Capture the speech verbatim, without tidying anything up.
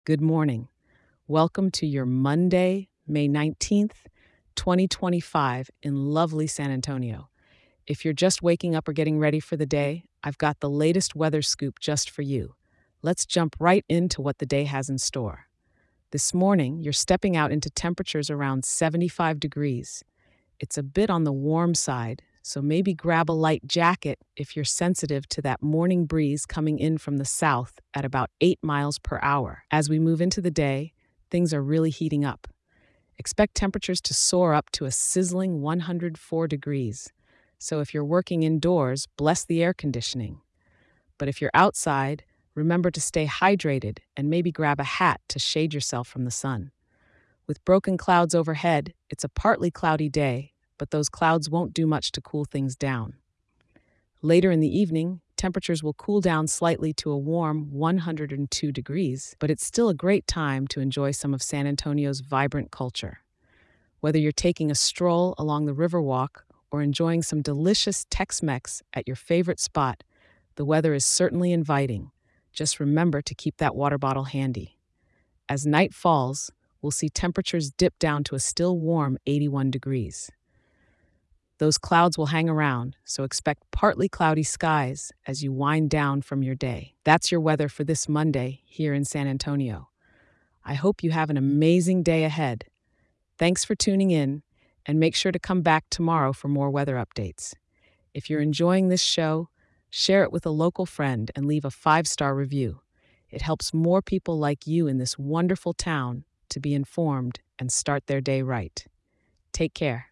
Good morning. Welcome to your Monday, May nineteenth, twenty twenty-five, in lovely San Antonio. If you're just waking up or getting ready for the day, I've got the latest weather scoop just for you. Let's jump right into what the day has in store. This morning, you're stepping out into temperatures around seventy-five degrees. It's a bit on the warm side, so maybe grab a light jacket if you're sensitive to that morning breeze coming in from the south at about eight miles per hour. As we move into the day, things are really heating up. Expect temperatures to soar up to a sizzling one hundred four degrees. So if you're working indoors, bless the air conditioning. But if you're outside, remember to stay hydrated and maybe grab a hat to shade yourself from the sun. With broken clouds overhead, it's a partly cloudy day, but those clouds won't do much to cool things down. Later in the evening, temperatures will cool down slightly to a warm one hundred two degrees, but it's still a great time to enjoy some of San Antonio's vibrant culture. Whether you're taking a stroll along the Riverwalk or enjoying some delicious Tex-Mex at your favorite spot, the weather is certainly inviting. Just remember to keep that water bottle handy. As night falls, we'll see temperatures dip down to a still warm eighty-one degrees. Those clouds will hang around, so expect partly cloudy skies as you wind down from your day. That's your weather for this Monday here in San Antonio. I hope you have an amazing day ahead. Thanks for tuning in, and make sure to come back tomorrow for more weather updates. If you're enjoying this show, share it with a local friend and leave a five-star review. It helps more people like you in this wonderful town to be informed and start their day right. Take care.